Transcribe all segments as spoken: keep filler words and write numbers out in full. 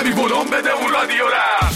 بیاری ولوم بده اون رادیو را.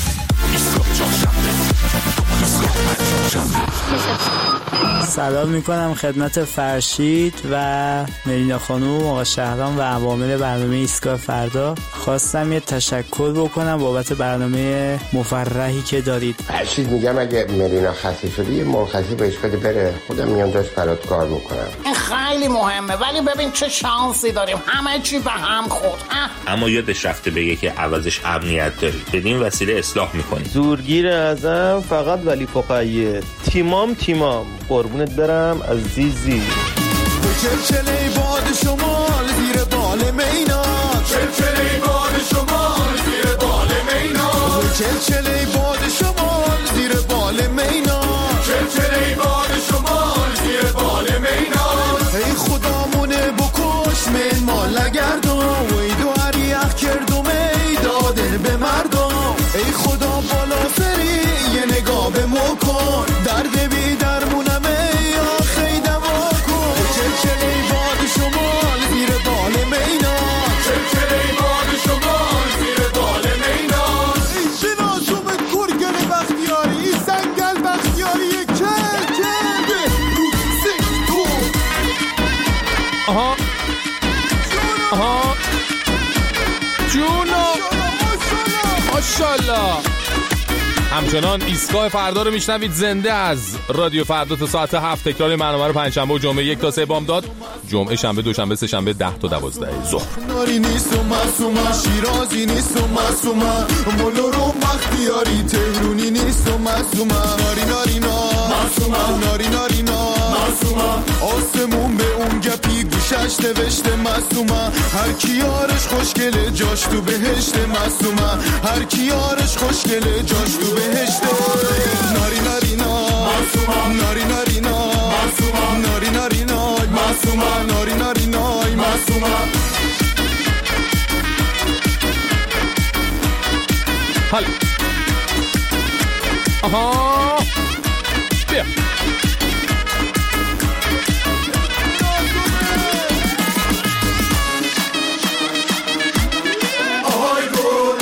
سلام میکنم خدمت فرشید و ملینا خانوم، آقا شهرام و عوامل برنامه ایستگاه فردا. خواستم یه تشکر بکنم بابت برنامه مفرحی که دارید. فرشید میگم اگه ملینا خسته شدی یه مرخصی بهش بده بره، خودم میام جاش برات کار میکنم. این خیلی مهمه، ولی ببین چه شانسی داریم همه چی به هم خورد. اما یادش رفته بگه که عوضش امنیت داری، بدین وسیله اصلاح میکنی. زورگیر ازم فقط ولی فقیه، تیمام تیمام قربونت برم عزیزی. چلچله باد شمال زیر بال مینا، چلچله باد شمال زیر بال مینا، چلچله باد شمال زیر بال مینا، چلچله باد شمال زیر بال مینا. ای خدامونه بکش من مال نگردم، ای دواری یخ کردم ای داده به مردم. ای خدا بالا سری یه نگاه به مو کن، درد بی درمونم ای آخی دوا کن. چلچله باد شمال زیر بال مینا، چلچله باد شمال زیر بال مینا. ای شناسوم کرگل بختیاری، ای سنگل بختیاری کل کل به روزی تو. آها آها جونو ماشالله. همچنان ایستگاه فردا رو میشنوید زنده از رادیو فردا تا ساعت هفت. تکرار برنامه رو پنجشنبه و جمعه یک تا سه بامداد، جمعه شنبه دوشنبه سه شنبه ده تا دوازده ظهر. ناری نیست و معصومه، شیرازی نیست و معصومه، مولو رو بختیاری تهرونی نیست و معصومه. ناری ناری نا معصومه، ناری ناری نا معصومه، آسمون به اون گپی گوشش نوشته معصومه. هر کی یارش خوشگله جاش تو بهشت معصومه، هر کی یارش خوشگله جاش تو بهشت. ناری ناری نا معصومه، ناری ناری نا معصومه، ناری ناری نا معصومه، ناری ناری نا معصومه. حل آها بیا آهای گل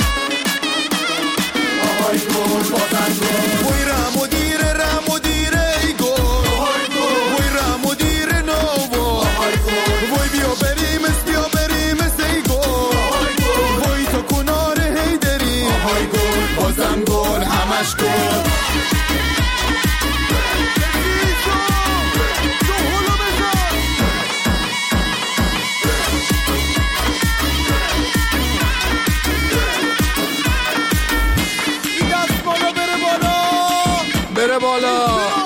آهای گل بازن گل وی رم و دیره رم و دیره ای گل. آهای گل وی رم و دیره نو آهای گل وی بیا بریم اس بیا بریم اس ای گل. آهای گل وی تا کنار هی داری. آهای گل بازم گل همش گل. بره بالا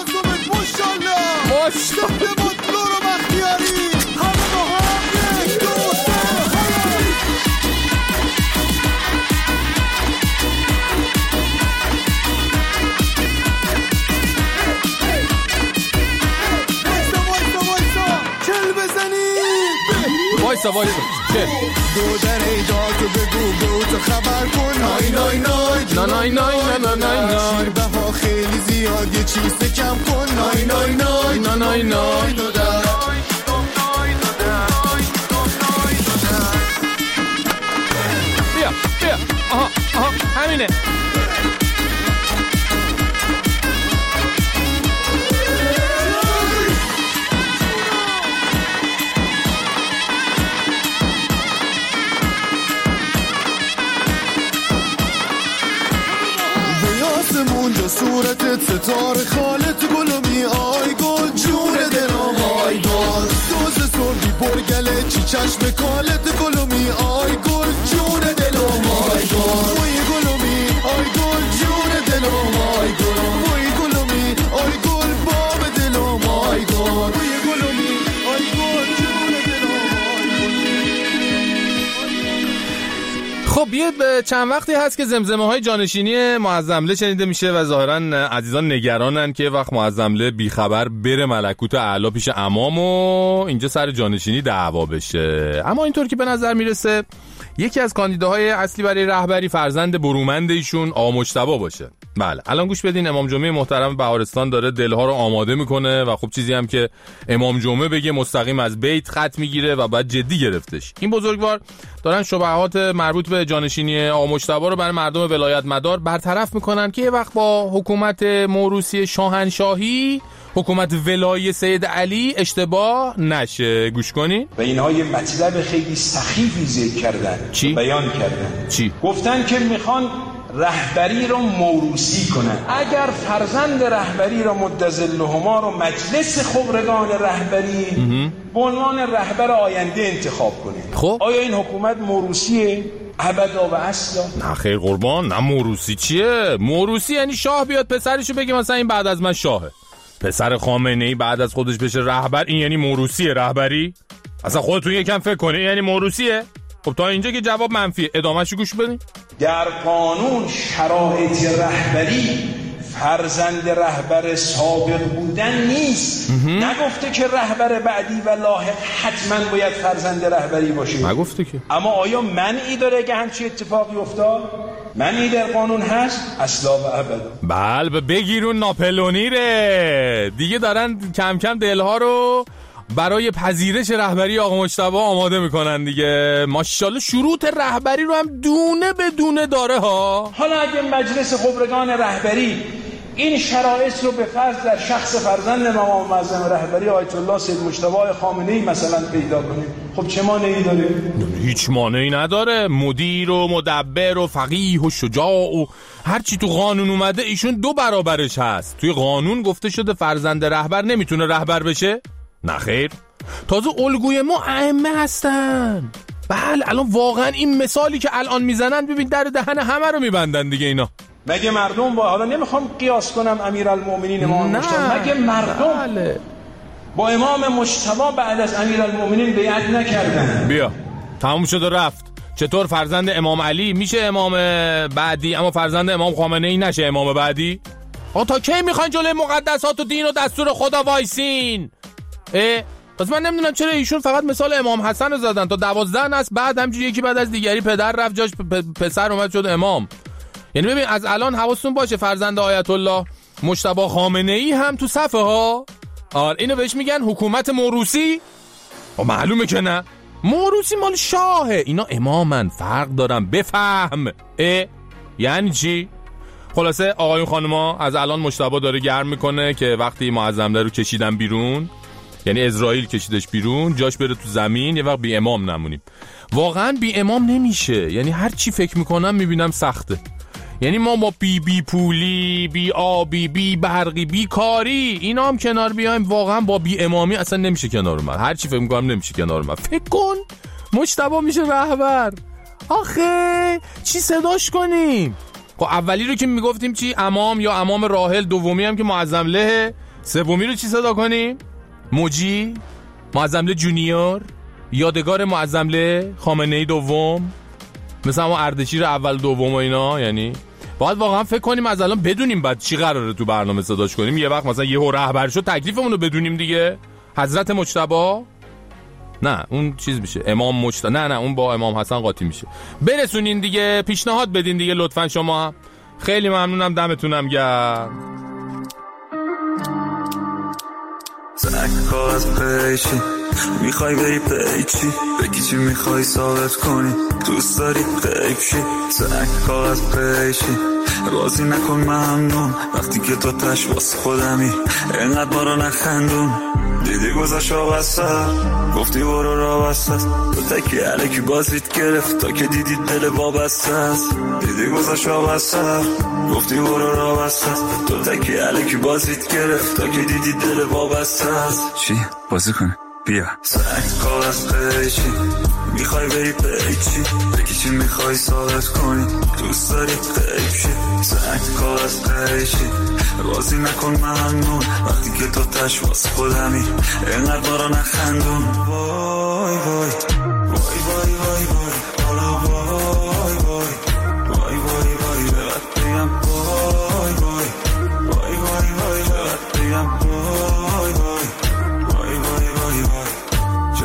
ماشالله لورو بختیاری همه با هم یک دو سه وایسا وایسا چل بزنی وایسا وایسا چل دو در ایداتو بگو بگو تو خبر کن. نای نای نای نای نای نای نای نای نای شیربه ها خیلی زیاد یه چیز کم کن. نای نای نای نای نای نای دو در بیا بیا آها آها همینه. اونجا صورتت ستاره خالت گلومی آی گل جون دلم آی گل دوز سردی برگله چی چشم کالت گلومی آی گل جون دلم آی گل وی گلومی آی گل جون دلم آی گل وی گلومی آی گل باب دلم آی گل وی گلومی آی گل جون دلم آی گل. خب یه چند وقتی هست که زمزمه های جانشینی معظمله شنیده میشه و ظاهرا عزیزان نگرانن که وقت معظمله بیخبر بره ملکوت اعلی پیش امام و اینجا سر جانشینی دعوا بشه. اما اینطور که به نظر میرسه یکی از کاندیداهای اصلی برای رهبری فرزند برومند ایشون آقا مجتبی باشه. بله الان گوش بدین. امام جمعه محترم بهارستان داره دلها رو آماده میکنه و خب چیزی هم که امام جمعه بگه مستقیم از بیت خط میگیره و بعد جدی گرفتش. این بزرگوار دارن شبهات مربوط به جانشینی آقا مجتبی رو برای مردم ولایت مدار برطرف میکنن که یه وقت با حکومت موروثی شاهنشاهی، حکومت ولایی سید علی اشتباه نشه. گوش کنین. و اینها یه مطلب خیلی سخیفی ذکر کردن، چی؟ بیان کردن. چی؟ گفتن که میخوان رهبری رو موروثی کنن. اگر فرزند رهبری رو مدظلهما رو مجلس خبرگان رهبری به عنوان رهبر آینده انتخاب کنه، خب آیا این حکومت موروثیه ابدا و اصلا؟ نه خیر قربان، نه موروثی چیه؟ موروثی یعنی شاه بیاد پسرشو بگه مثلا این بعد از من شاهه، پسر خامنه‌ای بعد از خودش بشه رهبر، این یعنی موروثیه رهبری؟ اصلا خودتون یکم فکر کنه یعنی موروثیه؟ خب تا اینجا که جواب منفیه. ادامهشو گوش بدین. در قانون شرایط رهبری فرزند رهبر سابق بودن نیست. نگفته که رهبر بعدی و لاحق حتما باید فرزند رهبری باشه. نگفته که. اما آیا منعی داره که همچین اتفاقی افتاد؟ منعی در قانون هست؟ اصلا و ابدا. بله بگیرون ناپلونی ره دیگه. دارن کم کم دلها رو برای پذیرش رهبری آقا مجتبی آماده میکنن دیگه. ماشاءالله شروط رهبری رو هم دونه به دونه داره ها. حالا اگه مجلس خبرگان رهبری این شرایط رو به فرض در شخص فرزند امام معظم رهبری آیت الله سید مجتبی خامنه‌ای مثلا پیدا کنیم، خب چه مانعی داره؟ هیچ مانعی نداره. مدیر و مدبر و فقیه و شجاع و هر چی تو قانون اومده ایشون دو برابرش هست. توی قانون گفته شده فرزند رهبر نمیتونه رهبر بشه؟ نه خیر. تازه الگوی ما ائمه هستن. بله الان واقعا این مثالی که الان میزنن ببین در دهن همه رو میبندن دیگه اینا. مگه مردم با، حالا نمیخوام قیاس کنم امیرالمومنین امام مجتبی، مگه مردم بله. با امام مجتبی بعد از امیرالمومنین بیعت نکردن؟ بیا تموم شد و رفت. چطور فرزند امام علی میشه امام بعدی اما فرزند امام خامنه‌ای نشه امام بعدی؟ آقا تا کی میخواین جلوی مقدسات و دین و دستور خدا وایسین؟ اه پس من نمیدونم چرا ایشون فقط مثال امام حسن رو زدن تا دوازده نسل بعد همجوری یکی بعد از دیگری پدر رفت جاش پسر اومد شد امام. یعنی ببین از الان حواستون باشه فرزند آیت الله مجتبی خامنه‌ای هم تو صفه ها. آره اینو بهش میگن حکومت موروثی. و معلومه که نه، موروثی مال شاهه، اینا امامن، فرق دارن. بفهم. اه یعنی چی؟ خلاصه آقایون خانما از الان مجتبی داره گرم میکنه که وقتی معظمله رو کشیدن بیرون، یعنی اسرائیل کشیدش بیرون، جاش بره تو زمین، یه وقت بی امام نمونیم. واقعا بی امام نمیشه. یعنی هر چی فکر میکنم میبینم سخته. یعنی ما با بی بی پولی، بی آبی، بی برقی، بی کاری اینا هم کنار بیایم، واقعا با بی امامی اصلا نمیشه کنار من. هر چی فکر میکنم نمیشه کنار من. فکر کن مجتبی میشه رهبر. آخه چی صداش کنیم؟ خب اولی رو که میگفتیم چی؟ امام یا امام راحل، دومی هم که معظمله، سومی رو چی صدا کنیم؟ موجی، معظمله جونیور، یادگار معظمله خامنه‌ای دوم، مثلا ما اردشیر اول دوم و اینا. یعنی باید واقعا فکر کنیم از الان بدونیم بعد چی قراره تو برنامه صداش کنیم. یه وقت مثلا یهو رهبر شد تکلیفمون رو بدونیم دیگه. حضرت مجتبی نه اون چیز میشه امام مجتبی، نه نه اون با امام حسن قاطی میشه. برسونین دیگه، پیشنهاد بدین دیگه لطفا شما. خیلی ممنونم، دمتونم گرم. زنکا از پیشی میخوای بری پیچی بگی چی میخوای ثابت کنی دوست داری قیبشی. زنکا از پیشی رازی نکن ممنون وقتی که تو تش واسه خودمی اینقدر ما رو نخندون. دیدی گذاشت آبسته گفتی برو را بسته تو تکی علکی بازیت گرفت تا که دیدی دل وابسته است. دیدی گذاشت آبسته گفتی برو را بسته تو تکی علکی بازیت گرفت تا که دیدی دل وابسته است. چی؟ بازی کنه؟ بیا سنگ کاغذ قیچی میخوای بری پیچی بگی چی میخوای ثابت کنی دوست داری قیب شی. سنگ کاغذ قیچی رازی نکن ممنون وقتی که تو تش واسه خودمی اینقدر ما رو نخندون. وای وای وای وای وای وای حالا وای وای وای وای وای بقد بگم وای وای وای وای وای بقد بگم وای وای وای وای وای وای چقدر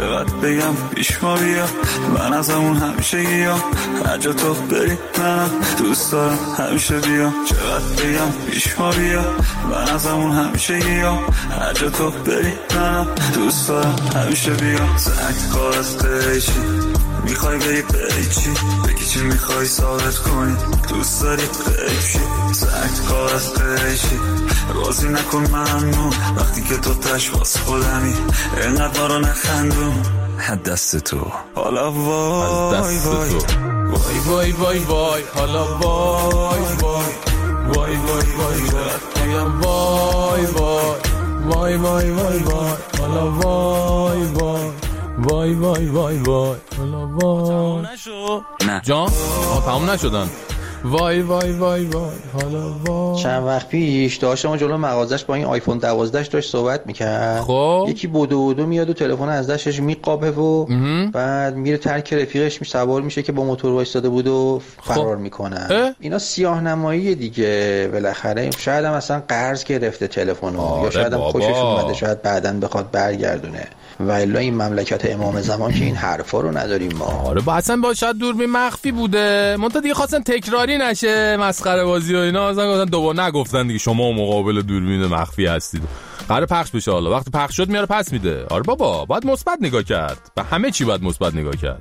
بگم پیش ما بیا، من از همون همیشه گیا، هر جا تو بری منم دوست دارم همیشه بیا. چقدر بگم پیش ما بیا، من از همون همیشه گیا، هر جا تو بری منم دوست دارم همیشه بیا. زنگ کار از قیچی میخوای بری پیچی، بگی چی میخوای ثابت کنی دوست داری قیچی. زنگ کار از قیچی رازی نکن ممنون، وقتی که تو تش باز خودمی اینقدر ما رو نخندون. دست تو حالا وای وای وای وای وای وای حالا وای وای وای وای وای وای وای وای وای وای وای حالا وای وای وای وای وای وای حالا وای. نه جان آه تمام نشدن. وای وای وای وای حالا وای. چند وقت پیش داشتم جلو مغازش با این آیفون دوازده داشت صحبت میکرد. خب یکی بودو بودو میاد و تلفن از دستش میقابه و بعد میره ترک رفیقش می سوار میشه که با موتور وایساده بود و فرار خب. میکنه. اینا سیاه نمایی دیگه بالاخره. شاید هم اصلا قرض گرفته تلفنو یا شاید هم خوشش اومده، شاید بعداً بخواد برگردونه. و الا این مملکت امام زمان که این حرفا رو نداریم ما. آره با اصلا با شاید دوربین مخفی بوده، منتها دیگه خواستن تکراری نشه مسخره بازی و اینا، اصلا گفتن دوباره نگفتن دیگه شما مقابل دوربین مخفی هستید. قرار پخش بشه، حالا وقتی پخش شد میاره پس میده. آره بابا باید مثبت نگاه کرد، به همه چی باید مثبت نگاه کرد.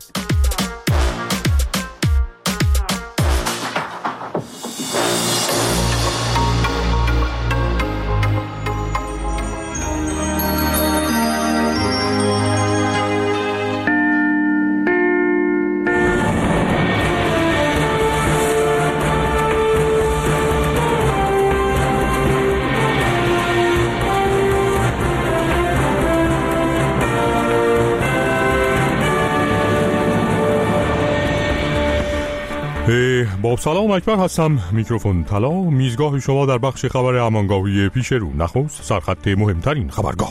با سلام اکبر هستم، میکروفون طلا، میزگاه شما در بخش خبر امانگاهی پیش رو. نخست سرخط مهمترین خبرگاه.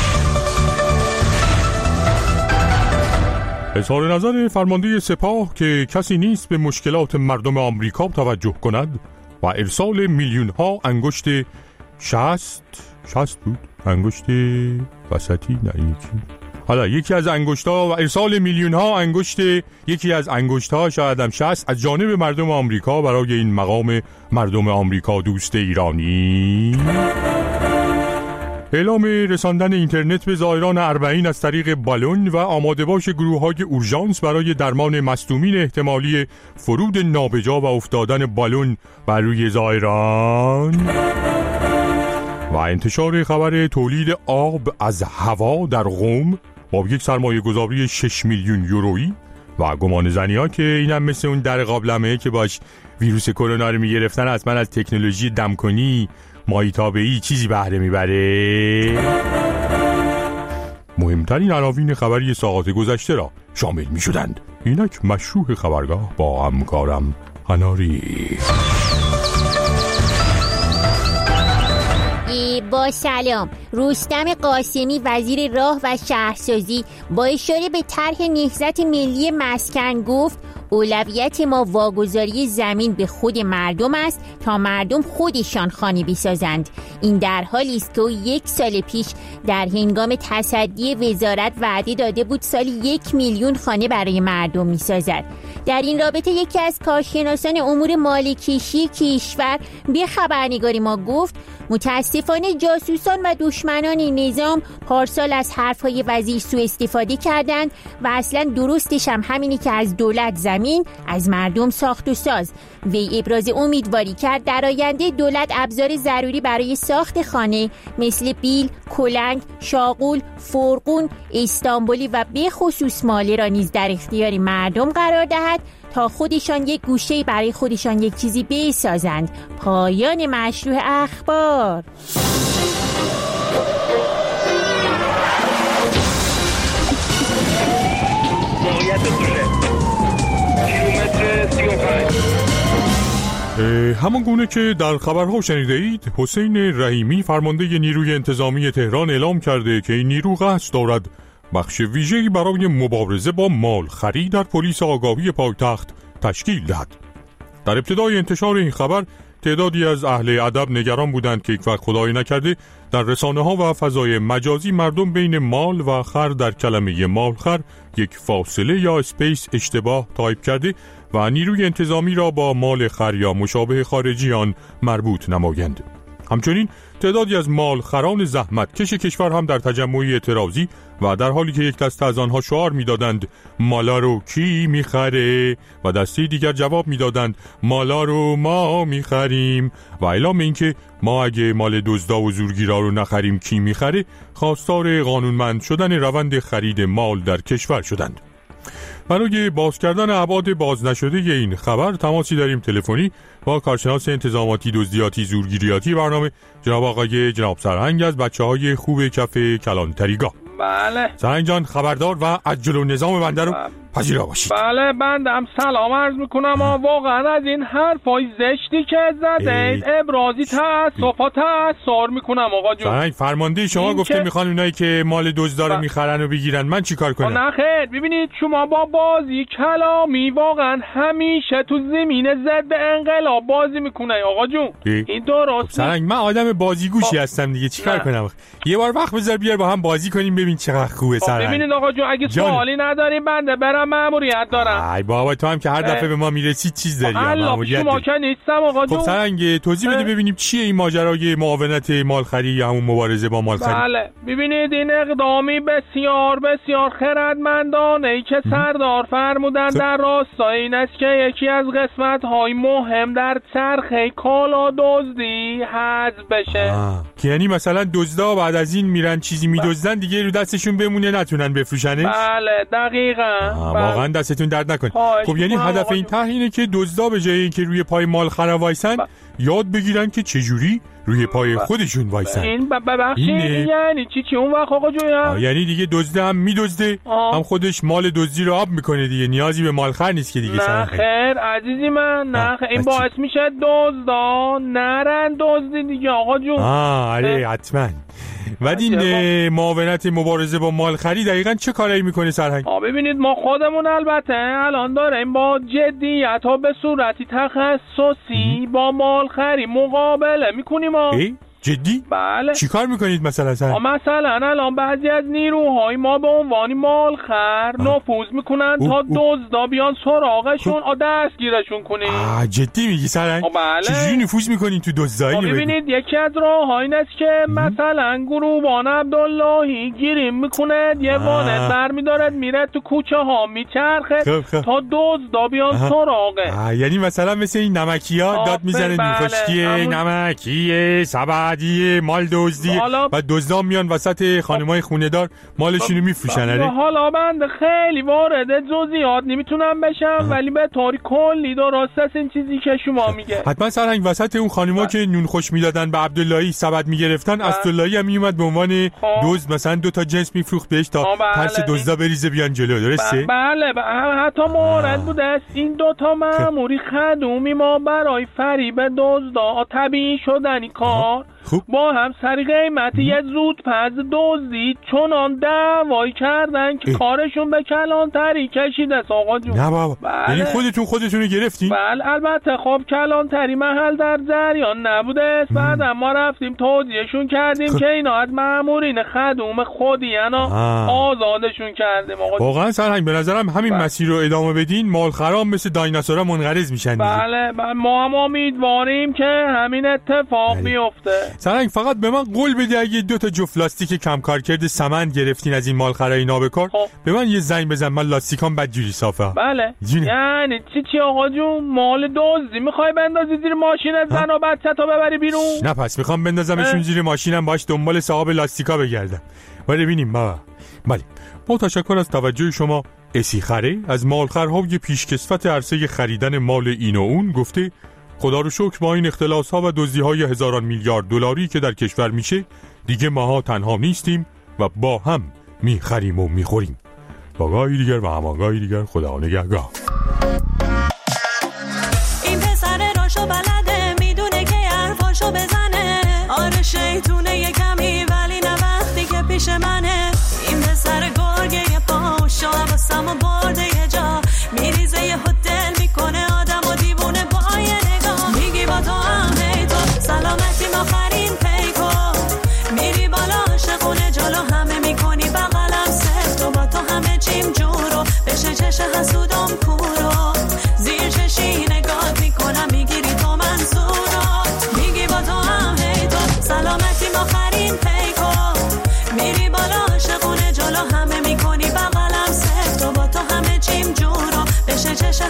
اظهار نظر فرمانده سپاه که کسی نیست به مشکلات مردم آمریکا توجه کند و ارسال میلیون ها انگشت شست شست بود انگشت وسطی نه یکی حالا یکی از انگشت‌ها و ارسال میلیون‌ها انگشت یکی از انگشت‌ها شاید هم شصت از جانب مردم آمریکا برای این مقام مردم آمریکا دوست ایرانی. اعلام رساندن اینترنت به زائران اربعین از طریق بالون و آماده باش گروه‌های اورژانس برای درمان مصدومین احتمالی فرود نابجا و افتادن بالون بر روی زائران. و انتشار خبر تولید آب از هوا در قم با یک سرمایه گذاری شش میلیون یورویی و گمان زنی‌ها که اینم مثل اون در قابلمه که باش ویروس کرونا رو میگرفتن حتما از تکنولوژی دمکنی مایتابه‌ای چیزی بهره میبره. مهمترین عناوین خبری ساعات گذشته را شامل میشدند. اینک مشروع خبرگاه با همکارم هناری. با سلام، رستم قاسمی وزیر راه و شهرسازی با اشاره به طرح نهضت ملی مسکن گفت اولویت ما واگذاری زمین به خود مردم است تا مردم خودشان خانه بسازند. این در حالی است که او یک سال پیش در هنگام تصدی وزارت وعده داده بود سالی یک میلیون خانه برای مردم میسازد. در این رابطه یکی از کارشناسان امور مالکیشی کشور به خبرنگاری ما گفت متاسفانه جاسوسان و دشمنان نظام پارسال از حرفهای وزیر سوء استفاده کردند و اصلا درستش هم همینی که از دولت زمین از مردم ساخت و ساز. وی ابراز امیدواری کرد در آینده دولت ابزار ضروری برای ساخت خانه مثل بیل، کلنگ، شاغول، فرقون، استانبولی و به خصوص ماله را نیز در اختیار مردم قرار دهد تا خودشان یک گوشه برای خودشان یک چیزی بسازند. پایان مشروع اخبار. همان گونه که در خبرها شنیده اید، حسین رحیمی فرمانده نیروی انتظامی تهران اعلام کرده که این نیرو قصد دارد بخش ویژه‌ای برای مبارزه با مال خرید در پلیس آگاهی پایتخت تشکیل دهد. در ابتدای انتشار این خبر تعدادی از اهل ادب نگران بودند که یک وقت خدای نکرده در رسانه‌ها و فضای مجازی مردم بین مال و خر در کلمه مالخر یک فاصله یا اسپیس اشتباه تایپ کرده و نیروی انتظامی را با مال خر یا مشابه خارجی آن مربوط نمایند. همچنین تعدادی از مالخران زحمت کش کشور هم در تجمعی اعتراضی و در حالی که یک دسته از آنها شعار می‌دادند مالا رو کی می‌خره و دسته دیگر جواب می‌دادند مالا رو ما می‌خریم و اعلام اینکه ما اگه مال دزدا و زورگیرا رو نخریم کی می‌خره، خواستار قانونمند شدن روند خرید مال در کشور شدند. برای باز کردن ابعاد باز نشده این خبر تماسی داریم تلفنی با کارشناس انتظاماتی دزدیاتی زورگیریاتی برنامه جناب آقای جناب سرهنگ از بچه‌های خوب کف کلانتریگاه. بله سرهنگ جان خبردار و عجل و نظام بنده رو پذیرا باشید. بله بندم سلام عرض میکنم. واقعا از این حرفای زشتی که زدید ابرازی تأسف و تأثر میکنم آقا جون. سرهنگ فرمانده شما گفته که... میخوان اونایی که مال دزدا رو میخرن و بگیرن، من چیکار کنم؟ نه خیر، ببینید شما با بازی کلامی واقعا همیشه تو زمین ضد انقلاب بازی میکنه آقا جون. ای؟ این درست. سرهنگ من آدم بازیگوشی با... هستم دیگه، چیکار کنم؟ یه بار وقت بذار بیار با هم بازی کنیم ببین چقدر خوبه سرهنگ. ببینید آقا جون اگه سوالی نداری بنده برم ماموریت دارم. ای بابا تو هم که هر دفعه به ما میرسی چیز داری ماموریت. شما که نیستم آقا جون. خب سرهنگ توضیح بده ببینیم چیه این ماجرای معاونت مالخری یا همون مبارزه با مالخری؟ بله ببینید این اقدامی بسیار بسیار خردمندانه ای که سردار فرمودن در راستای این است که یکی از قسمت‌های مهم در چرخه کالا دزدی حذف بشه. که یعنی مثلا دزدا بعد از این میرن چیزی میدزدن دیگه رو دستشون بمونه نتونن بفروشنش؟ بله دقیقاً. واقعا دستتون درد نکنه. خب یعنی هدف این طرح اینه که دزدا به جای اینکه روی پای مالخر وایسن یاد بگیرن که چجوری روی پای خودشون وایسن. این ببخشید یعنی چی چی اون وقت آقا جویا؟ یعنی دیگه دزده هم میدزده هم خودش مال دزدی رو آب میکنه دیگه، نیازی به مالخر نیست که دیگه. نه خیر عزیزی من، نه خیر این باعث میشه دزدا نرن دزدی دیگه آقا جون. آه آره حتما. و این معاونت مبارزه با مالخری دقیقاً چه کاری میکنه سرهنگ؟ آ ببینید ما خودمون البته الان داریم با جدیت ها به صورتی تخصصی با مالخری مقابله میکنیم. جدی؟ بله. چی کار میکنید مثلا سر؟ مثلا الان بعضی از نیروهای ما به عنوان مالخر نفوذ میکنن او تا دزدا بیان سراغشون و دستگیرشون کنید. آه جدی میگی سرنگ؟ بله. چجوری نفوذ میکنین تو دزدایی؟ ببینید یکی از راه‌ها این است که مثلا گروبان عبداللهی گیریم میکنه یه وانت برمیداره میره تو کوچه ها میچرخه تا دزدا بیان سراغه. یعنی مثلا مثل این نمکی‌ها داد میزنه نخشکی نمکیه سبد دیگه مال دزدی و دزدا میان وسط خانمای خونه‌دار مالشون رو میفروشن. حالا بنده خیلی وارد جزئیات نمیتونم بشم ولی به طوری کلی درست است این چیزی که شما میگه. حتما سرهنگ وسط اون خانما که نون خوش میدادن به عبداللهی سبد میگرفتن عبداللهی هم میومد به عنوان دزد مثلا دو تا جنس میفروخت بهش تا ترس دزدا بریزه بیان جلو. درسته؟ بله حتی مورد بوده است این دو تا ماموری خدومی ما برای فریب دزدا طبیعی شدنی کار خوب. با هم سری قیمتی یه زود پز دزدید چونان دعوایی کردن که اه. کارشون به کلانتری کشیده است آقا جون. نه بابا یعنی خودتون خودتونو گرفتین؟ بله البته خب کلانتری محل در جریان نبوده است. بعد ما رفتیم توضیحشون کردیم خ... که اینا از مامورین خدوم خودی انا آزادشون کردیم آقا. واقعا سرهنگ به نظرم همین بله. مسیر رو ادامه بدین مالخرام مثل دایناسورا منقرض میشن. بله بله ما هم امیدواریم که همین اتفاق بله. بیفته. سرهنگ فقط به من قول بده اگه دو تا جفت لاستیک کم کارکرد سمند گرفتین از این مالخرای نابکار به من یه زنگ بزن، من لاستیکام بدجوری صافه. بله جونه. یعنی چی چی آقا جون مال دزدی میخوای بندازی زیر ماشینت زن و بچه تا ببری بیرون؟ نه پس میخوام بندازمشون زیر ماشینم باش دنبال صاحب لاستیکا بگردم. ولی ببینیم بابا. بله با تشکر از توجه شما. اسیخره از مالخرهای پیشکسوت عرصه خریدن مال این و اون گفته خدا رو شکر با این اختلاس‌ها و دزدی‌های هزاران میلیارد دلاری که در کشور میشه دیگه ماها تنها نیستیم و با هم میخریم و میخوریم. با گاهی دیگر و همانگاهی دیگر خدا نگهدار. این پسر راشو بلده میدونه که حرفاشو بزنه. آره شیطونه یه کمی ولی نه وقتی که پیش منه. این پسر گرگه یه پاشو حواسم و برده یه جا میریزه یه هتل میکنه آدم و دیوونه با یه نگاه. میگی با تو هم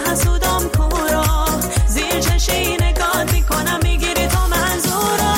حسودم کورا زیر چشی نگاه میکنم میگیری تو منظورا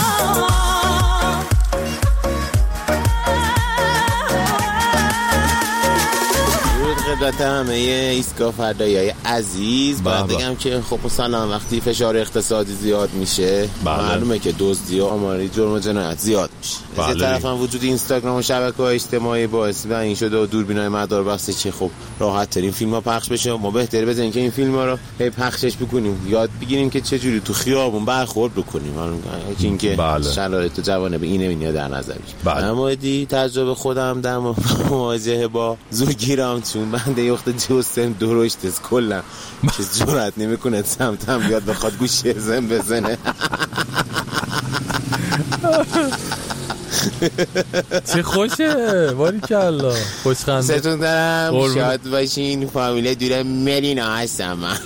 خدمت همه ایستگاه فردایی عزیز باید بگم که خب مثلا وقتی فشار اقتصادی زیاد میشه معلومه که دزدی و آماری جرم و جنایت زیاد میشه. از یه طرف هم وجود اینستاگرام و شبکه‌های اجتماعی باعث و این شده و دوربینای مداربسته که خب راحت ترین فیلم‌ها پخش بشه. ما بهتره بزنیم که این فیلم‌ها رو هی پخشش بکنیم، یاد بگیریم که چه جوری تو خیابون برخورد بکنیم، اینکه شرایط جوانه به اینه میاد در نظر بگیریم. اما دی تجربه خودم در مواجهه با زورگیرام چون بنده یخت جوستم درشت است کلا که جرأت نمیکنه سمتم بیاد بخواد گوشه زن بزنه. چه خوشه باریکالله خوشخنده ستون دارم شاد باشین. فامیل دوره ملینا هستم من.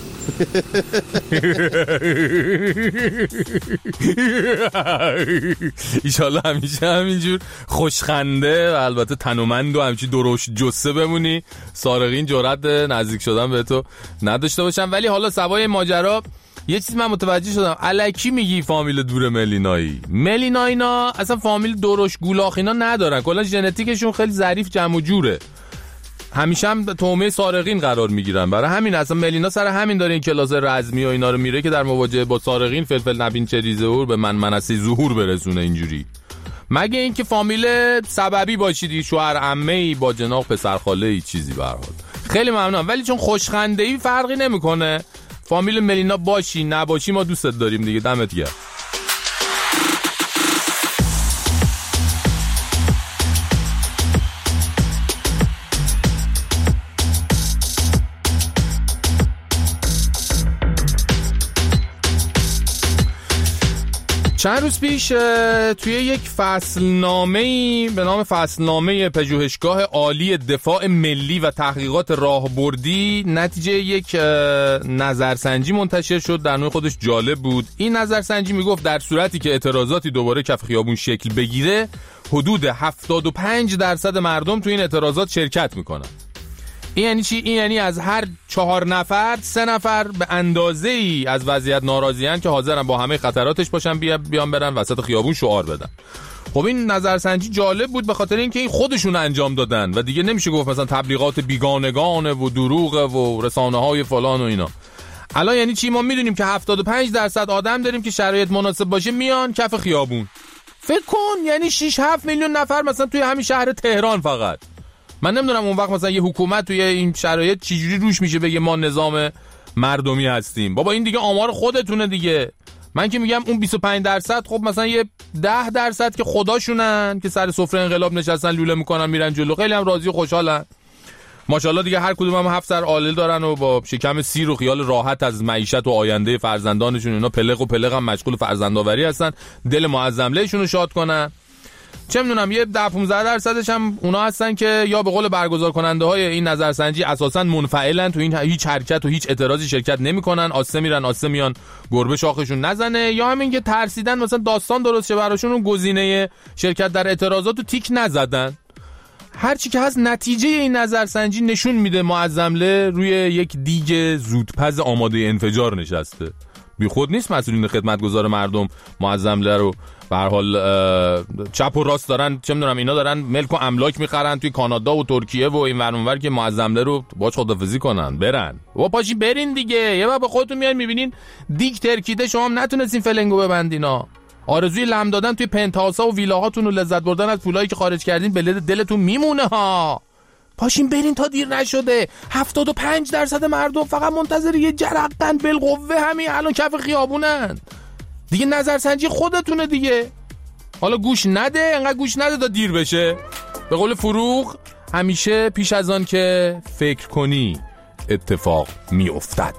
ایشالله همیشه همینجور خوشخنده و البته تنومند و همچی درشت جسه بمونی. سارقین جرأت نزدیک شدن به تو نداشته باشن. ولی حالا سوای ماجرا یه چیز من متوجه شدم، الکی میگی فامیل دور ملینایی. ملیناینا اصلا فامیل درشت گولاخ اینا ندارن، کلا ژنتیکشون خیلی ظریف جمع و جوره، همیشه هم تومه سارقین قرار میگیرن. برای همین اصلا ملینا سر همین داره این کلاس رزمی و اینا رو میره که در مواجهه با سارقین فلفل نبین چری ظهور به من منسی ظهور برسونه اینجوری. مگه اینکه فامیل سببی باشید، شوهر عمه‌ای با جناق پسرخاله‌ای چیزی به هر حال. خیلی ممنونم. ولی چون خوشخنده‌ای فرقی نمیکنه فامیل ملینا باشی نباشی ما دوستت داریم دیگه. دمت گرم. چند روز پیش توی یک فصلنامه‌ای به نام فصلنامه پژوهشگاه عالی دفاع ملی و تحقیقات راهبردی نتیجه یک نظرسنجی منتشر شد. در نوع خودش جالب بود. این نظرسنجی میگفت در صورتی که اعتراضاتی دوباره کف خیابون شکل بگیره حدود هفتاد و پنج درصد مردم توی این اعتراضات شرکت میکنن. این یعنی چی؟ این یعنی از هر چهار نفر سه نفر به اندازه ای از وضعیت ناراضیان که حاضرن با همه خطراتش باشن بیان برن وسط خیابون شعار بدن. خب این نظرسنجی جالب بود به خاطر اینکه این خودشون انجام دادن و دیگه نمیشه گفت مثلا تبلیغات بیگانگانه و دروغه و رسانه‌های فلان و اینا. الان یعنی چی؟ ما میدونیم که هفتاد و پنج درصد آدم داریم که شرایط مناسب باشه میان کف خیابون. فکر کن یعنی شش هفت میلیون نفر مثلا توی همین شهر تهران فقط. من نمیدونم اون وقت مثلا یه حکومت توی این شرایط چجوری روش میشه بگه ما نظام مردمی هستیم. بابا این دیگه آمار خودتونه دیگه. من که میگم اون بیست و پنج درصد خب مثلا یه ده درصد که خداشونن که سر سفره انقلاب نشستن لوله میکنن میرن جلو، خیلی هم راضی و خوشحالن ماشاءالله دیگه. هر کدوم هم هفت سر عالی دارن و با شکم سیر و خیال راحت از معیشت و آینده فرزندانشون اینا پلق و پلق هم مشغول فرزندآوری هستن. دل معظملهشون رو شاد کنن. چه میدونم یه ده پانزده درصدش هم اونا هستن که یا به قول برگزار کننده های این نظرسنجی اساسا منفعلن، تو این هیچ حرکت و هیچ اعتراضی شرکت نمیکنن، آسه میرن آسه میان گربه شاخشون نزنه، یا همین که ترسیدن مثلا داستان درست شه براشون و گزینه شرکت در اعتراضات رو تیک نزدن. هرچی که هست نتیجه این نظرسنجی نشون میده معظمله روی یک دیگ زودپز آماده انفجار نشسته. بی خود نیست مسئولین خدمتگزار مردم معظمله رو به هر حال چپ و راست دارن چه میدونم اینا دارن ملک و املاک میخرن توی کانادا و ترکیه و این ور اونور که معظمله رو باهاش خدافظی کنن برن. و پاشی برین دیگه. یه وقت به خودتون میاد میبینین دیگ ترکیده، شما هم نتونستین فلنگو ببندینا. آرزوی لم دادن توی پنتهاوس‌ها و ویلاهاتون و لذت بردن از پولایی که خارج کردین به دلتون میمونه ها. پاشین برین تا دیر نشده. هفتاد و پنج درصد مردم فقط منتظر یه جرقدن بالقوه همین الان کف خیابونن دیگه. نظرسنجی خودتونه دیگه. حالا گوش نده، انقدر گوش نده تا دیر بشه. به قول فروغ همیشه پیش از آن که فکر کنی اتفاق می افتد.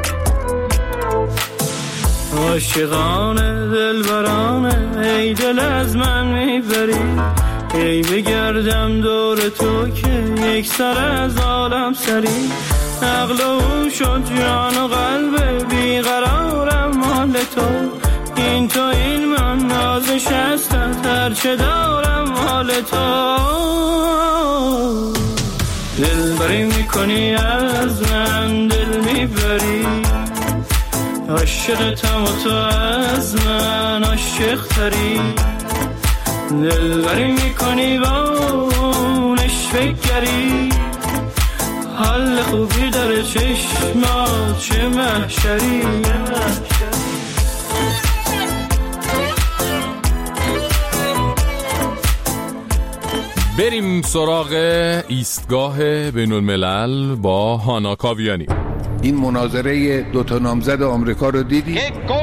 عاشقانه دلبرانه ای دل از من میبری، ای بگردم دور تو که یک سر از عالم سری. عقل و شد جان و قلب بیقرارم مال تو، این تو این من نازش هستم هرچه دارم مال تو. دلبری میکنی از من دل میبری، عاشقتم و تو از من عاشق تری، دلبری میکنی با نشوه گری، حال خوبی داره چشمات چه محشری. بریم سراغ ایستگاه بین الملل با هانا کاویانی. این مناظره دوتا نامزد آمریکا رو دیدی؟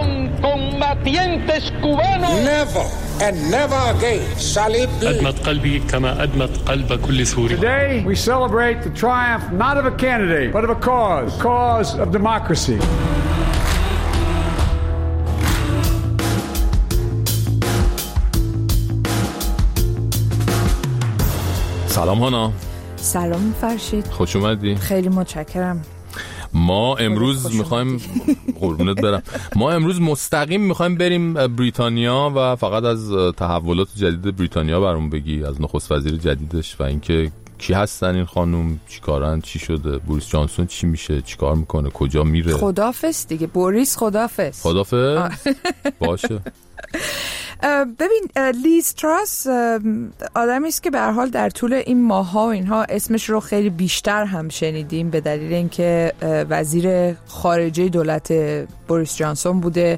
Never and never again shall it be. أدمت قلبي كما أدمت قلب كل سوري. Today we celebrate the triumph not of a candidate but of a cause, cause of democracy. سلام هانا. سلام فرشید. خوش اومدی. خیلی متشکرم. ما امروز میخوایم قربونت برم ما امروز مستقیم میخوایم بریم بریتانیا و فقط از تحولات جدید بریتانیا برام بگی، از نخست وزیر جدیدش و اینکه کی هستن این خانم، چی کارن، چی شده، بوریس جانسون چی میشه، چی کار میکنه، کجا میره. خدافظ دیگه بوریس، خدافظ. خدافظ باشه. ببین لیز تراس آدمی است که به هر حال در طول این ماها و اینها اسمش رو خیلی بیشتر هم شنیدیم به دلیل اینکه وزیر خارجه دولت بوریس جانسون بوده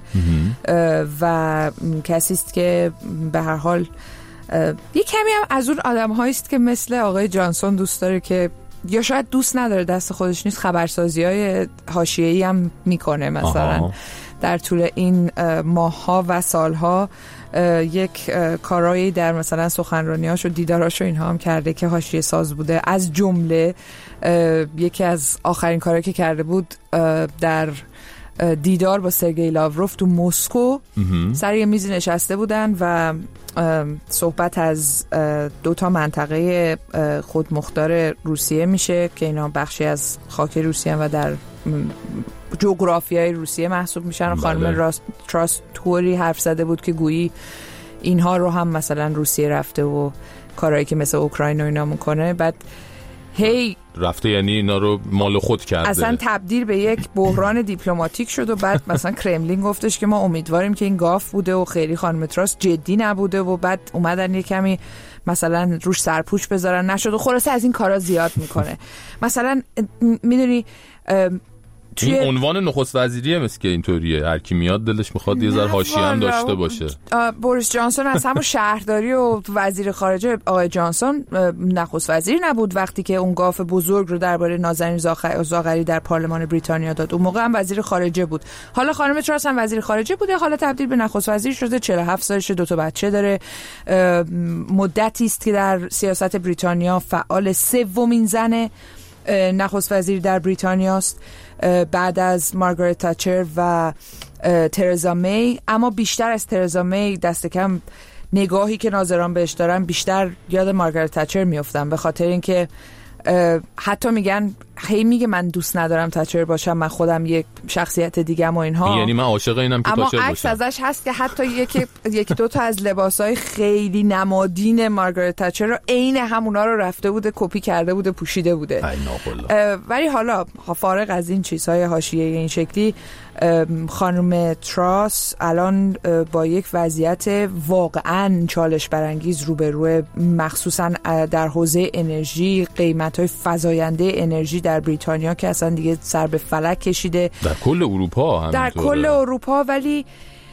و کسی است که به هر حال یه کمی هم از اون آدم‌هایی است که مثل آقای جانسون دوست داره که یا شاید دوست نداره، دست خودش نیست، خبرسازی‌های حاشیه‌ای هم میکنه. مثلا آها. در طول این ماه‌ها و سال‌ها یک کارایی در مثلا سخنرانی‌هاش و دیداراش و اینها هم کرده که حاشیه ساز بوده. از جمله یکی از آخرین کارهایی که کرده بود در دیدار با سرگئی لاوروف تو مسکو سر یه میزی نشسته بودن و صحبت از دو تا منطقه خودمختار روسیه میشه که اینا بخشی از خاک روسیه و در جغرافیای روسیه محسوب میشن و خانم تراس طوری حرف زده بود که گویی اینها رو هم مثلا روسیه رفته و کارهایی که مثل اوکراین و اینا میکنه، بعد هی رفته یعنی اینا رو مال خود کرده، اصلا تبدیل به یک بحران دیپلماتیک شد و بعد مثلا کرملین گفتش که ما امیدواریم که این گاف بوده و خیلی خانم تراس جدی نبوده و بعد اومدن یه کمی مثلا روش سرپوش بذارن، نشد و خلاصه از این کارا زیاد میکنه. مثلا میدونی این عنوان نخست وزیریه مثل که اینطوریه، هر کی میاد دلش میخواد یه ذره حاشیه هم داشته باشه. بوریس جانسون از همون شهرداری و وزیر خارجه آقای جانسون نخست وزیر نبود وقتی که اون گاف بزرگ رو درباره نازنین زاغری در پارلمان بریتانیا داد، اون موقع هم وزیر خارجه بود. حالا خانم تراس هم وزیر خارجه بوده، حالا تبدیل به نخست وزیر شده، چهل و هفت سالشه، دو تا بچه داره، مدتی است که در سیاست بریتانیا فعال، سومین زن نخست وزیر در بریتانیا است بعد از مارگارت تاچر و ترزا می. اما بیشتر از ترزا می دست کم نگاهی که ناظران بهش دارن بیشتر یاد مارگارت تاچر میافتن، به خاطر اینکه حتی میگن هی میگه من دوست ندارم تاچر باشم، من خودم یک شخصیت دیگه‌ام و اینها، یعنی من عاشق اینم که تاچر باشم. اما عکس ازش هست که حتی یکی یکی دو تا از لباسای خیلی نمادین مارگارت تاچر رو عین همونا رو رفته بوده کپی کرده بوده پوشیده بوده. ولی حالا فارغ از این چیزهای حاشیه‌ای این شکلی، خانم تراس الان با یک وضعیت واقعا چالش برانگیز روبروه، مخصوصا در حوزه انرژی، قیمت‌های فزاینده انرژی در بریتانیا که اصلا دیگه سر به فلک کشیده، در کل اروپا هم در کل اروپا. ولی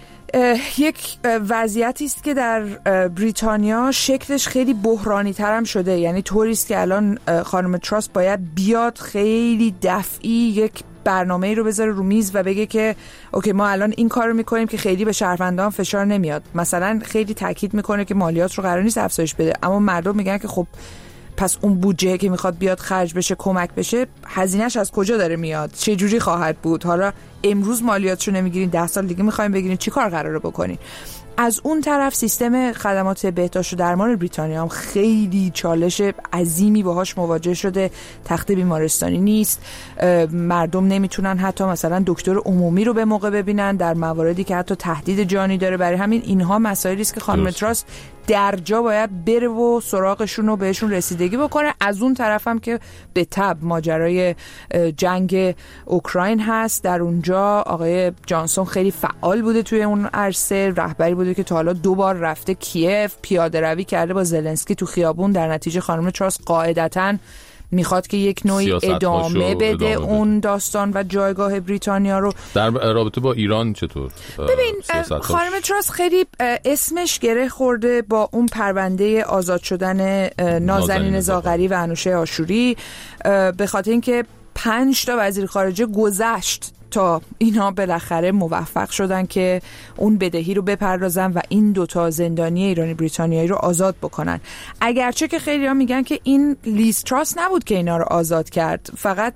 یک وضعیتی است که در بریتانیا شکلش خیلی بحرانی تر هم شده، یعنی طوری است که الان خانم تراس باید بیاد خیلی دفعی یک برنامه‌ای رو بذاره رو میز و بگه که اوکی ما الان این کارو میکنیم که خیلی به شهروندان فشار نمیاد. مثلا خیلی تاکید میکنه که مالیات رو قرار نیست افزایش بده، اما مردم میگن که خب پس اون بودجه که میخواد بیاد خرج بشه، کمک بشه، هزینه‌اش از کجا داره میاد، چه جوری خواهد بود؟ حالا امروز مالیاتشو نمیگیرین، ده سال دیگه میخوایم بگیرین، چی کار قراره بکنین؟ از اون طرف سیستم خدمات بهداشت و درمان بریتانیا هم خیلی چالش عظیمی باهاش مواجه شده. تخت بیمارستانی نیست، مردم نمیتونن حتی مثلا دکتر عمومی رو به موقع ببینن در مواردی که حتی تهدید جانی داره. برای همین اینها مسائلی است که خانم تراس در جا باید بره و سراغشون رو بهشون رسیدگی بکنه. از اون طرف هم که به تبع ماجرای جنگ اوکراین هست، در اونجا آقای جانسون خیلی فعال بوده توی اون عرصه، رهبری بوده که تا حالا دو بار رفته کیف، پیاده روی کرده با زلنسکی تو خیابون. در نتیجه خانم تراس قاعدتاً میخواد که یک نوعی ادامه بده, بده اون داستان و جایگاه بریتانیا رو. در رابطه با ایران چطور؟ ببین خانم تراس خیلی اسمش گره خورده با اون پرونده آزاد شدن نازنین زاغری و انوشه آشوری، به خاطر اینکه پنج تا وزیر خارجه گذشت تا اینا بالاخره موفق شدن که اون بدهی رو بپردازن و این دوتا زندانی ایرانی بریتانیایی رو آزاد بکنن. اگرچه که خیلی ها میگن که این لیز تراس نبود که اینا رو آزاد کرد، فقط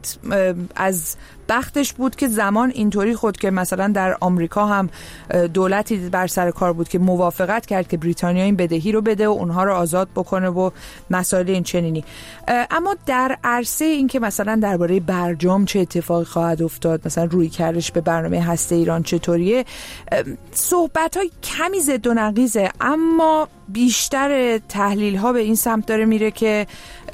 از بختش بود که زمان اینطوری خود که مثلا در آمریکا هم دولتی بر سر کار بود که موافقت کرد که بریتانیا این بدهی رو بده و اونها رو آزاد بکنه و مسائل این چنینی. اما در عرصه این که مثلا درباره برجام چه اتفاقی خواهد افتاد، مثلا روی کردش به برنامه هسته ایران چطوریه، صحبت‌های کمی ضد و نقیضه، اما بیشتر تحلیل ها به این سمت داره میره که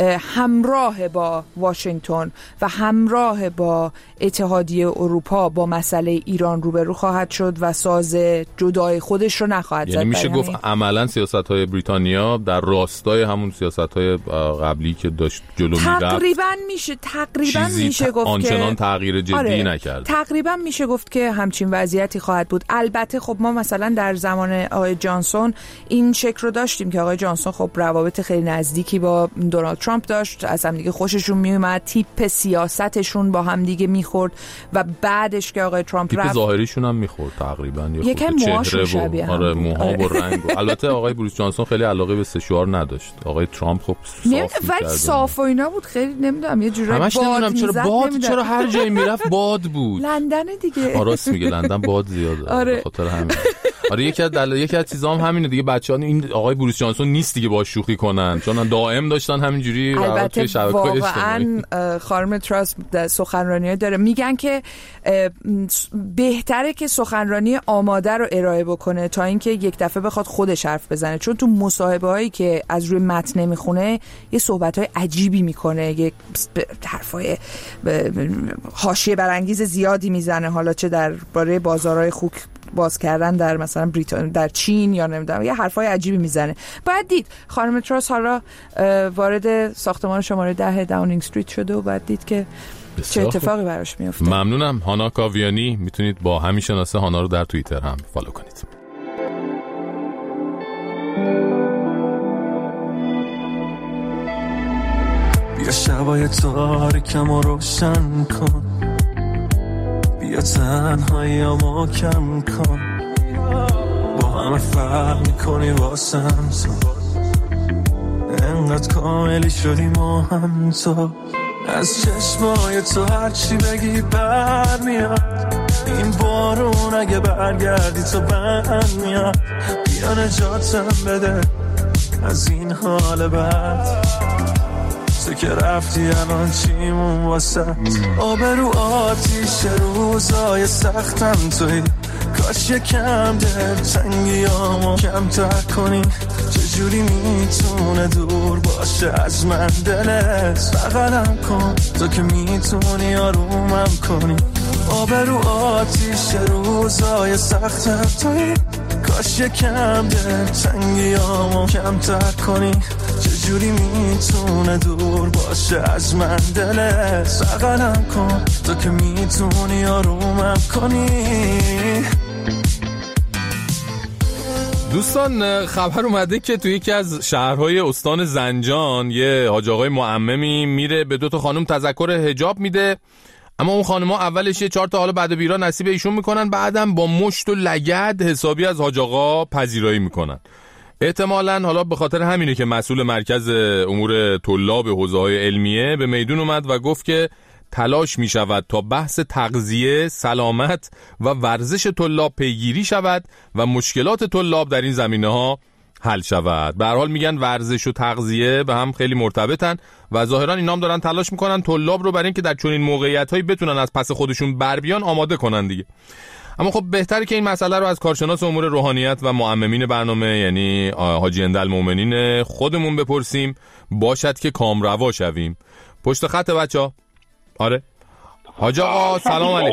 همراه با واشنگتن و همراه با اتحادیه اروپا با مسئله ایران روبرو خواهد شد و ساز جدای خودش رو نخواهد زد. یعنی میشه گفت عملا سیاست‌های بریتانیا در راستای همون سیاست‌های قبلی که داشت جلو میرفت تقریبا میشه تقریبا میشه گفت آنچنان تغییر جدی آره، نکرد. تقریبا میشه گفت که همچین وضعیتی خواهد بود. البته خب ما مثلا در زمان آقای جانسون این شکل رو داشتیم که آقای جانسون خب روابط خیلی نزدیکی با دونالد ترامپ داشت، از هم دیگه خوششون میومد، تیپ سیاستشون با هم دیگه میخورد و بعدش که آقای ترامپ تیپ رفت ظاهریشون هم میخورد تقریبا، یکم موهاشون شبیه هم آره موها آره. و رنگ. البته آقای بوریس جانسون خیلی علاقه به سشوار نداشت، آقای ترامپ خب صاف ولی صاف و اینا بود، خیلی نمیدونم یه جورایی باد نمیدونم چرا باد نمیدونم. چرا هر جایی میرفت باد بود. لندن دیگه آراست میگه لندن باد زیاده آره. به خاطر همین. آره یکی از دل... یکی از چیزام همینه دیگه، بچه‌ها این آقای بوریس جانسون نیست دیگه با شوخی کنن، چون دائم داشتن همینجوری توی شبکه‌های اجتماعی. خانم تراس سخنرانی داره میگن که بهتره که سخنرانی آماده رو ارائه بکنه تا اینکه یک دفعه بخواد خودش حرف بزنه، چون تو مصاحبه هایی که از روی متن نمیخونه یه صحبت های عجیبی میکنه، یه حرفای حاشیه برانگیز زیادی میزنه، حالا چه درباره بازارهای خوک باز کردن در مثلا بریتانیا، در چین یا نمیدونم، یه حرفای عجیبی میزنه. باید دید خانم تراس حالا وارد ساختمان شماره ده داونینگ استریت شده و باید دید که چه اتفاقی براش میفته. ممنونم. هانا کاویانی. میتونید با همین شناسه هانا رو در توییتر هم فالو کنید. بیا شبای تاریکم رو روشن کن، بیا تنهاییامو کم کن، با همه فرق میکنی واسم تو، انقدر کاملی شدی ما هم تو، از چشمای تو هرچی بگی بر میاد، این بارون اگه برگردی تو بند میاد، بیا نجاتم بده از این حال بد، تو که رفتی الان چیمون واسه آبرو آتیش روزای سختم توی، کاش یکم دل تنگیامو کمتر کنی، چجوری میتونه دور باشه از من دلت، بغلم کن تو که میتونی آرومم کنی، آبرو آتیش روزای سختم توی، کاش یکم دل تنگیامو کمتر کنی، چجوری میتونه دور باشه از من دلت، بغلم کن تو که میتونی آرومم کنی. دوستان خبر اومده که توی یکی از شهرهای استان زنجان یه حاج آقای معممی میره به دو تا خانم تذکر حجاب میده، اما اون خانم‌ها اولش یه چهار تا حالا بعد بیرا نصیب ایشون میکنن، بعدم با مشت و لگد حسابی از حاج آقا پذیرایی میکنن. احتمالاً حالا به خاطر همینه که مسئول مرکز امور طلاب حوزه‌های علمیه به میدون اومد و گفت که تلاش می شود تا بحث تغذیه، سلامت و ورزش طلاب پیگیری شود و مشکلات طلاب در این زمینه‌ها حل شود. به هر حال میگن ورزش و تغذیه به هم خیلی مرتبطن و ظاهرا اینا هم دارن تلاش میکنن طلاب رو برای اینکه در چنین موقعیت‌هایی بتونن از پس خودشون بر بیان آماده کنن دیگه. اما خب بهتره که این مسئله رو از کارشناس امور روحانیت و معممین برنامه یعنی حاجی اندالمومنین خودمون بپرسیم، باشد که کامروا شویم. پشت خط بچه‌ها. آره حاج آقا سلام علیکم.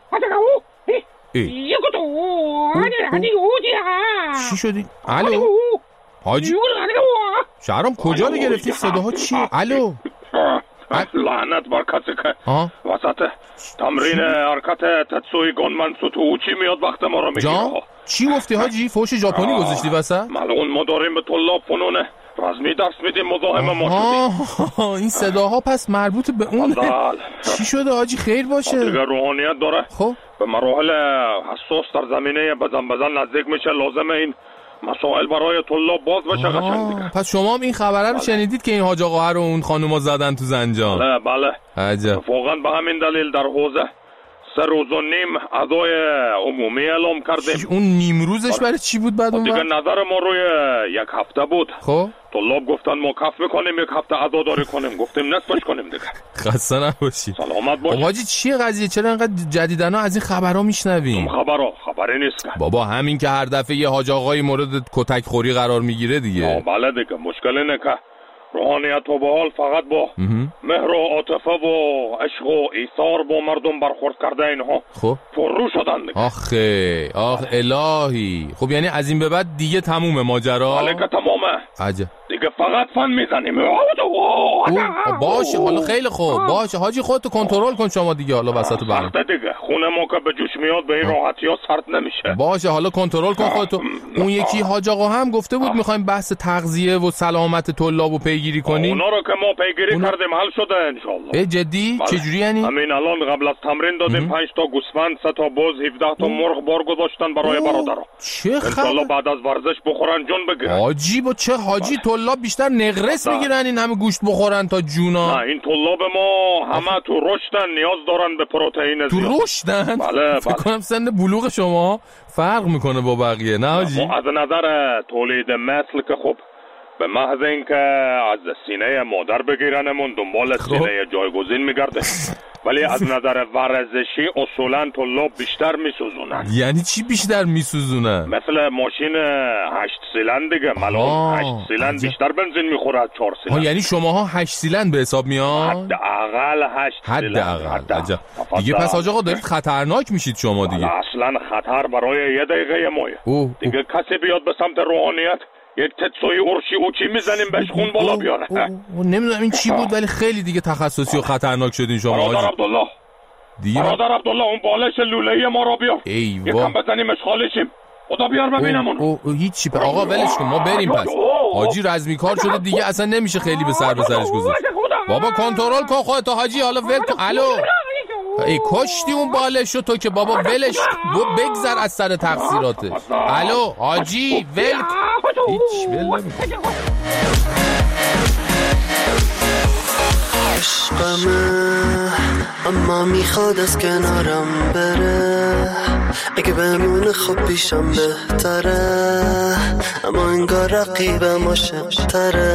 چی شدی؟ الو حاجی شهرام کجا رو گرفتی؟ صداها چیه؟ الو لعنت بر کسی که وسط تمرین حرکت تتسوی گونمن سوتو چی میاد وقت ما رو میگیره. چی گفتی حاجی؟ فوش ژاپنی گذاشتی وسط؟ ملعون ما داریم به طلاب فنون رزمی درس میدیم، مزاحم ما شدیم. این صداها پس مربوط به اونه. چی شده حاجی؟ خیر باشه. دیگه روحانیت داره. خب به مراحل حساس در زمینه بزن بزن نزدیک میشه، لازمه این مسائل برای طلاب باز بشه قشنگ دیگه. پس شما هم این خبره رو شنیدید که این حاج آقا رو اون خانوما زدن تو زنجان؟ بله بله. عجب. واقعا به همین دلیل در حوزه سه روز و نیم ادای عمومی اعلام کردیم. اون نیم روزش برای چی بود بعد اون دیگه نظر ما روی یک هفته بود. خب طلاب گفتن ما کف میکنیم یک هفته عزاداری کنیم، گفتیم نصفش کنیم دیگه. خسته نباشی. سلامت باشی. حاجی چیه قضیه؟ چرا انقدر جدیدنا از این خبرها میشنویم؟ خبرها خبری نیست بابا، همین که هر دفعه یه حاج آقایی مورد کتک خوری قرار میگیره دیگه. بله دیگه، مشکل اینه که روحانیت و به حال فقط با مهر و عاطفه و عشق و ایثار با مردم برخورد کرده اینها خب فرو شدن دیگه. آخه آخ الهی. خب یعنی از این به بعد دیگه تمومه ماجرا؟ بله که تمامه. عجب. دیگه فقط فن میزنیم. باشه حالا خیلی خوب باشه حاجی، خودتو کنترل کن شما دیگه. حالا وسط برنامه دیگه خونه ما که به جوش میاد به این راحتی ها سرد نمیشه. باشه حالا کنترل کن خودتو. اون یکی حاج آقا هم گفته بود میخوایم بحث تغذیه و سلامت طلاب رو پیگیری کنیم. اونا رو که ما پیگیری اونا... کردیم حل شده ان شاء الله. جدی؟ چه جوری یعنی؟ همین الان قبل از تمرین دادیم پنج تا گوسفند، سه تا بز، هفده تا مرغ بار گذاشتن برای برادرها. چه خبر؟ بعد از ورزش بخورن جون بگیرن. حاجی با چه حاجی طلاب بیشتر نقرس میگیرن این همه گوشت بخورن تا جونا. نه این طلاب ما همه تو رشدن، نیاز دارن به پروتئین زیاد. تو رشدن؟ بله فکر کنم سن بلوغ شما فرق میکنه با بقیه. نه حاجی از نظر تولید مثل که خب به محض اینکه از سینه مادر بگیرنمون دنبال سینه جایگزین میگرده، ولی از نظر ورزشی اصولا طلاب بیشتر میسوزونن. یعنی چی بیشتر میسوزونن؟ مثل ماشین هشت سیلند دیگه. ملون هشت سیلند بیشتر بنزین میخوره از چهار سیلند. یعنی شماها هشت سیلند به حساب میاد؟ حداقل هشت سیلند. حداقل. دیگه پس آقا آقا دارید خطرناک میشید شما دیگه. اصلا خطر برای یه دقیقه مایه. دیگه کسی بیاد به سمت روحانیت یک تتسوی ارشی اوچی میزنیم بهش خون بالا بیاره. نمیدونم این چی بود ولی خیلی دیگه تخصصی و خطرناک شدین شما. برادر عبدالله دیگه برادر عبدالله اون بالش لوله‌ای ما را بیار. یکم بزنیمش خالشیم. خدا بیار ببینمون. او او هیچی به آقا ولش کن ما بریم پس. حاجی رزمی کار شده دیگه اصلا نمیشه خیلی به سر به سرش گذاشت. بابا کنترل کن خودت حاجی. حالا ول کن. الو ای کشتی اون بالشو تو که بابا ولش بگذر از سر تقصیراته. الو حاجی ول هیچ ول نمی‌کنه. عشقمه اما میخواد از کنارم بره، اگه بمونه خب پیشم بهتره، اما انگار رقیبم عاشق‌تره.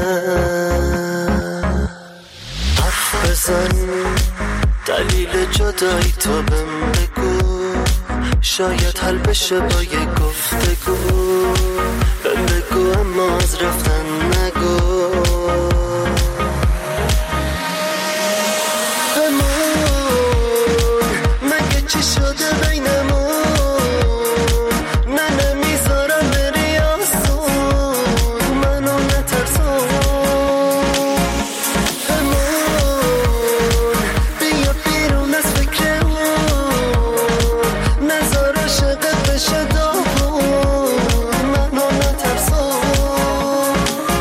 حرف بزن دلیل جدایی تو بهم بگو، شاید حل بشه با یه گفتگو. بهم بگو اما از رفتن نگو. همون مگه چی شده بینمون؟ نه نمیذارم بری آسون، منو نترسون. همون بیا بیرون از فکرمون، نذار عشقت بشه داغون، منو نترسون.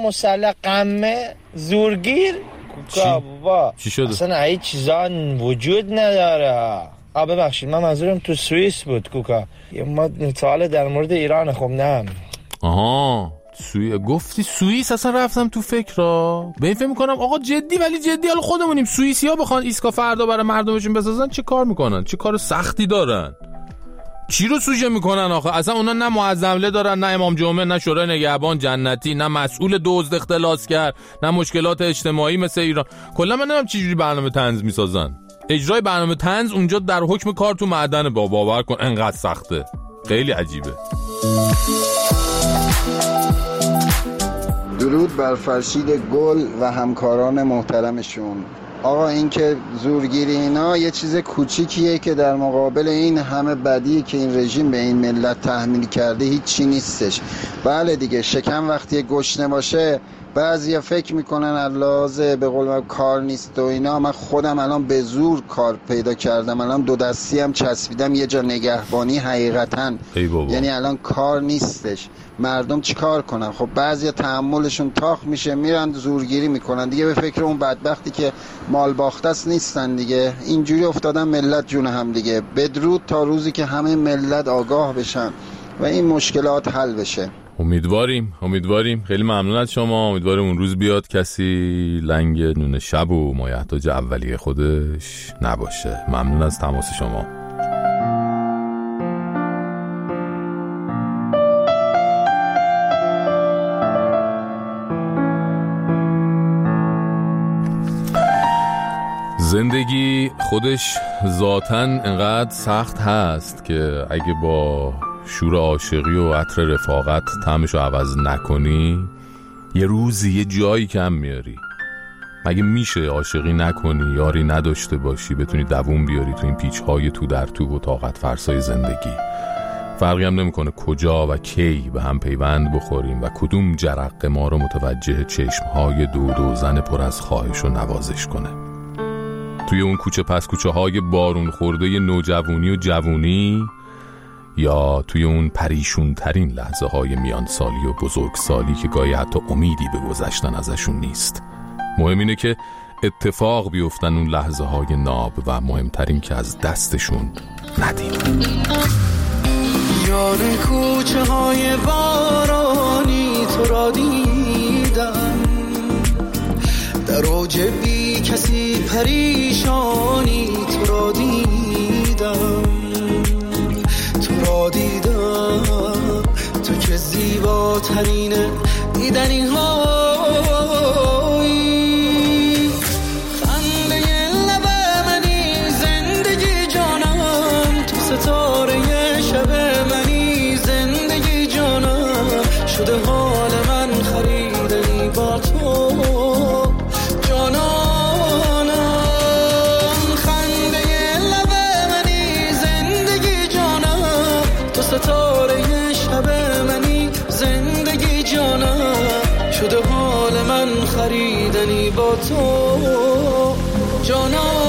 مسلح قمه زورگیر کوکا بابا چی شده؟ اصلا هیچ چیزا وجود نداره. آ ببخشید من منظورم تو سوئیس بود کوکا. یه ما مطالعه در مورد ایران. خب نه آها سوی... گفتی سوئیس، اصلا رفتم تو فکر را به این فکر میکنم آقا جدی، ولی جدی حالا خودمونیم سوئیسی ها بخوان ایسکا فردا برای مردمشون بسازن چه کار میکنن؟ چه کار سختی دارن؟ چی رو سوژه میکنن آخه؟ اصلا اونا نه معظمله دارن، نه امام جمعه، نه شورای نگهبان جنتی، نه مسئول دزد اختلاس کرد، نه مشکلات اجتماعی مثل ایران. کلا من نمیدونم چه جوری برنامه طنز میسازن. اجرای برنامه طنز اونجا در حکم کار تو معدن، با باور کن انقدر سخته. خیلی عجیبه. درود بر فرشید گل و همکاران محترمشون. آقا این که زورگیری اینا یه چیز کوچیکیه که در مقابل این همه بدی که این رژیم به این ملت تحمیل کرده هیچ چی نیستش. بله دیگه شکم وقتی گشنه باشه بعضیا فکر میکنن علاوه به قول من کار نیست و اینا. من خودم الان به زور کار پیدا کردم، الان دو دستی هم چسبیدم یه جا نگهبانی حقیقتا. یعنی الان کار نیستش. مردم چیکار کنن؟ خب بعضیا تحملشون تاخ میشه میرن زورگیری میکنن دیگه، به فکر اون بدبختی که مال باخته است نیستن دیگه. اینجوری افتادن ملت جون هم دیگه. بدرود تا روزی که همه ملت آگاه بشن و این مشکلات حل بشه. امیدواریم امیدواریم خیلی ممنون از شما. امیدواریم اون روز بیاد کسی لنگ نون شب و مایحتاج اولیه خودش نباشه. ممنون از تماس شما. زندگی خودش ذاتاً انقدر سخت هست که اگه با شور عاشقی و عطر رفاقت طعمشو عوض نکنی یه روزی یه جایی کم میاری. مگه میشه عاشقی نکنی، یاری نداشته باشی، بتونی دووم بیاری تو این پیچهای تو در تو و طاقت فرسای زندگی؟ فرقی هم نمیکنه کجا و کی به هم پیوند بخوریم و کدوم جرقه ما رو متوجه چشمهای دو دو زن پر از خواهش و نوازش کنه. توی اون کوچه پس کوچه های بارون خورده نوجوانی و جوونی، یا توی اون پریشون ترین لحظه های میان سالی و بزرگ سالی که گاهی حتی امیدی به گذشتن ازشون نیست. مهم اینه که اتفاق بیفتن اون لحظه های ناب و مهمترین که از دستشون ندیم. یار کوچه های بارانی تو را دیدم، در اوج بی کسی پریشانی تو را دیدم، تو را دیدم، تو که زیباترین دیدنی هایی، خنده لب منی زندگی جانم، تو ستاره شب منی زندگی جانم، شده حال من خریدنی با تو خریدنی با تو جانانم.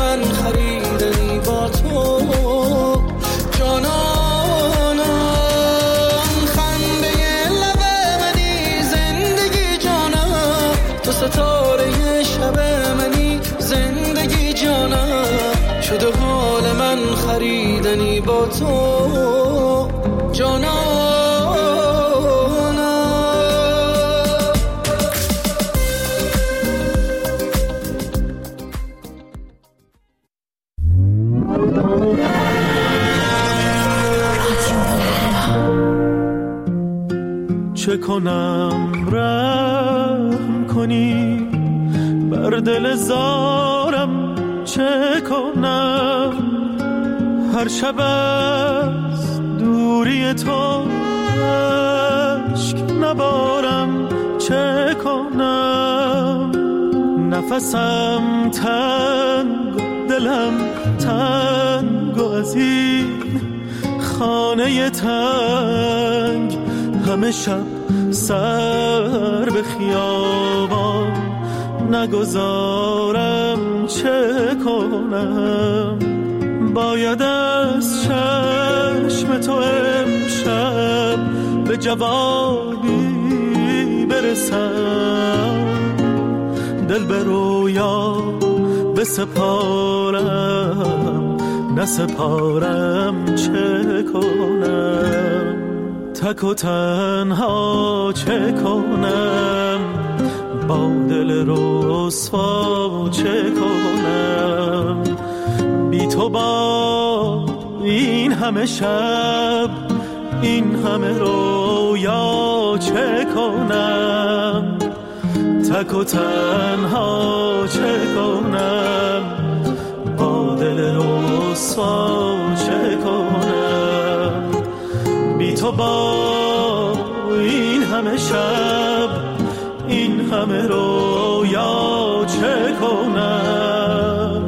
من خریدنی با تو جانانم، خنده لب منی زندگی جانم، تو ستاره شب منی زندگی جانم، شده حال من خریدنی با تو جانانم. چه کنم رحم کنی بر دل زارم، چه کنم هر شب از دوری تو اشک نبارم، چه کنم نفسم تنگ دلم تنگ و از این خانه تنگ همه شب سر به خیابان نگذارم، چه کنم باید از چشم تو امشب به جوابی برسم، دل به رویا بسپارم نسپارم، چه کنم تک و تنها چه کنم با دل رسوا چه کنم، بی تو با این همه شب این همه رویا چه کنم، تک و تنها چه کنم با دل رسوا چه کنم، بی تو با این همه شب این همه رویا چه کنم.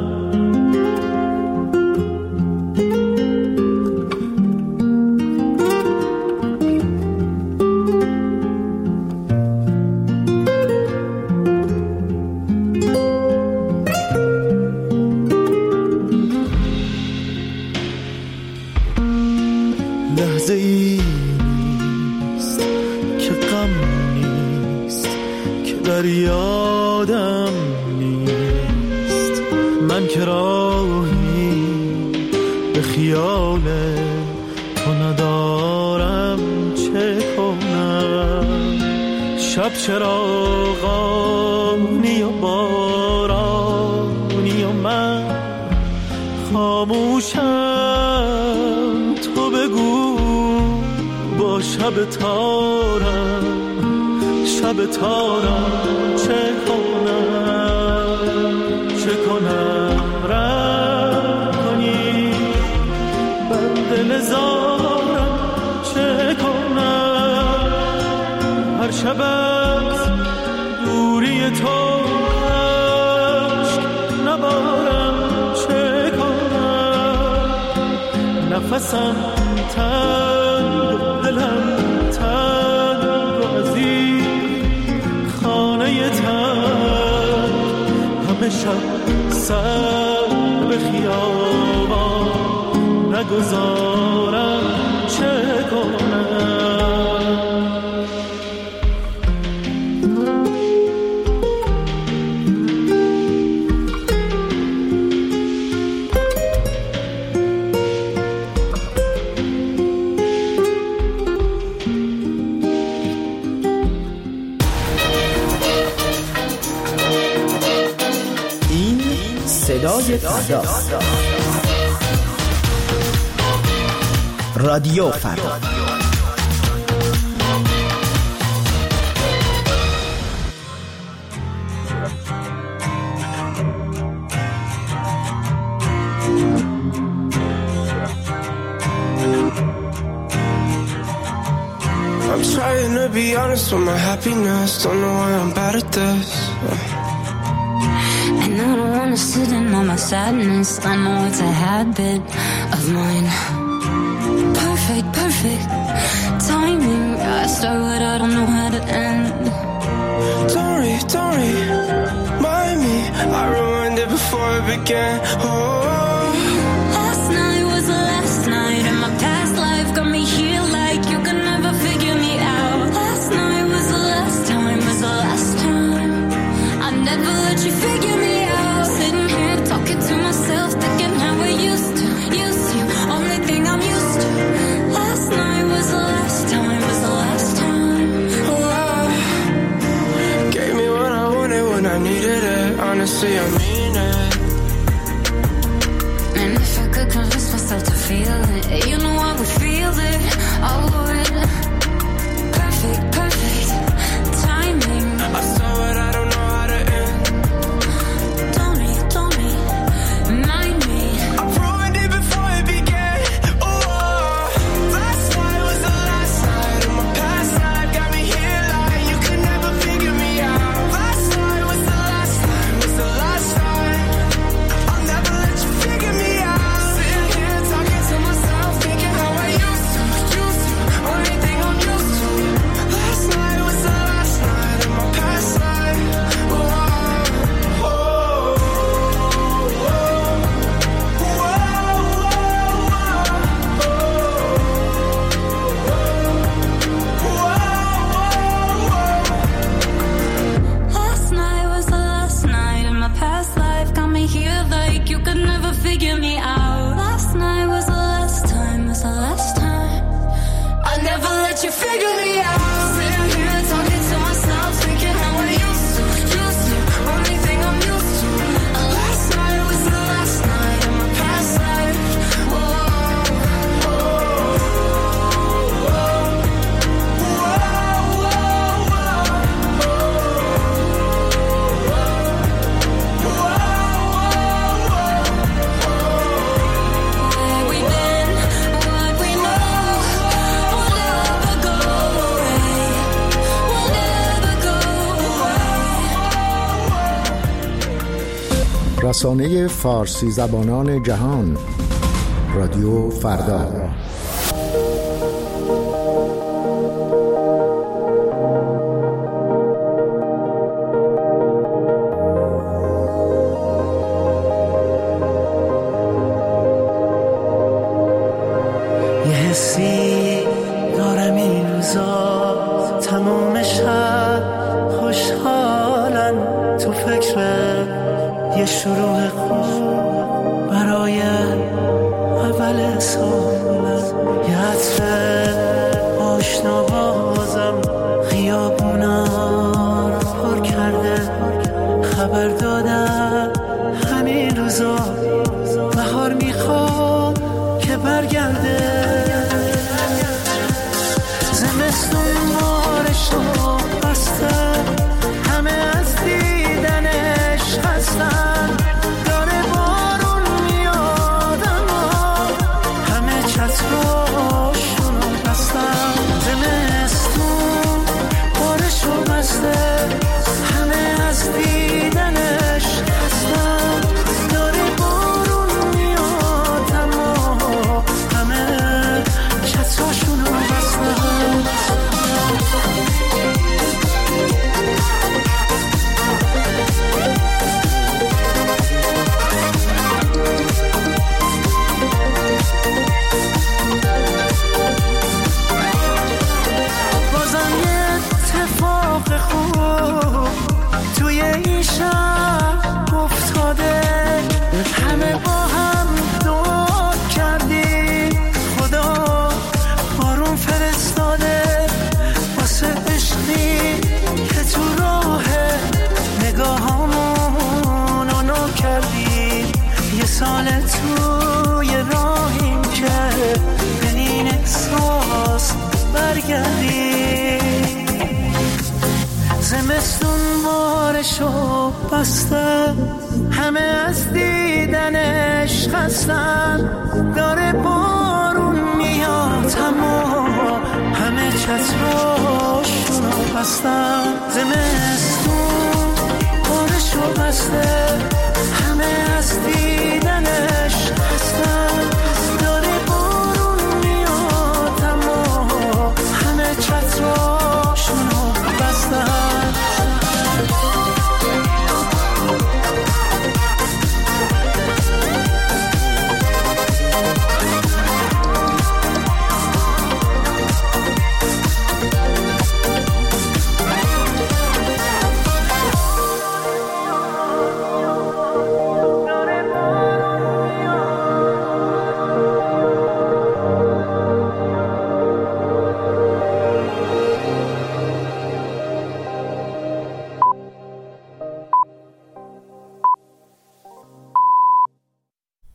لحظه ای نیست که غم نیست که در یادم نیست، من که راهی به خیال تو ندارم، چه کنم شب چراغانی و بارانی و من خاموشم، تو بگو با شب تارم شب تارم چه کنم، چه کنم رحم کنی بر دل زارم، چه کنم هر شب از دوری تو اشک نبارم، چه کنم نفسم تنگ دلم تنگ و از این خانه تنگ همه شب سر به خیابان نگذارم، چه کنم. صدای فردا، رادیو فردا. I'm trying to be honest with my happiness, don't know why I'm bad at this. And I don't wanna sit in on my sadness, I know it's a habit of mine. Perfect, perfect timing, I start what I don't know how to end. Don't worry, don't worry, mind me, I ruined it before. before it began. Oh, last night was the last night, and my past life got me here like you could never figure me out. Last night was the last time, was the last time. I never let you figure me out. Sitting here talking to myself, thinking how we used to, used to. Only thing I'm used to. Last night was the last time, was the last time. oh. Gave me what I wanted when I needed it. Honestly, I mean it. And if I could convince myself to feel it, you know I would feel it. I would. Perfect, perfect timing. I saw it, I don't know how to end. Don't me, don't me, mind me. I ruined it before it began. Oh, last night was the last night, and my past life got me here like you could never figure me out. Last night was the last time, was the last time. I'll never let you figure me out. Sitting here talking to myself, thinking how I used to, used to. Only thing I'm used to. Last night was the last night, and my past life. Oh, oh, Last night was the last night, and my past life got me here like you could never figure me out. Last night was the last time, was the last time. I never let you figure me out. Sitting here talking to myself, thinking how I used to, used to. Only thing I'm used to. Last night was the last night, and my past life. Where we been, what we know, we'll never go away. We'll never go away. رسانه فارسی زبانان جهان، رادیو فردا. یه حسی دارم این روزا، تمام شب خوشحالم، تو فکر یه شروع خوب برای اول سالم. یه عطر آشنا بازم خیابونا رو پر کرده. خبر دادم همین روزا بهار میخواد که برگرده. زمستون بارشو بسته، همه از دیدنش خستن. داره بارون میاد اما همه چتراشونو بستن. زمستون بارشو بسته، همه از دیدنش خستن. داره بارون میاد اما همه چتراشونو بستن. بازم یه اتفاق خوب توی این شب افتاده. همه با هم دعا کردی، خدا بارون فرستاده. واسه عشقی که تو راه نگاهامونو نو کردی. یه سال توی راهیم که به این احساس برگردی. زمستون بارشو بسته، همه از دیدنش خستن. داره بارون میاد اما همه چتراشونو بستن. زمستون بارشو بسته، همه از دیدنش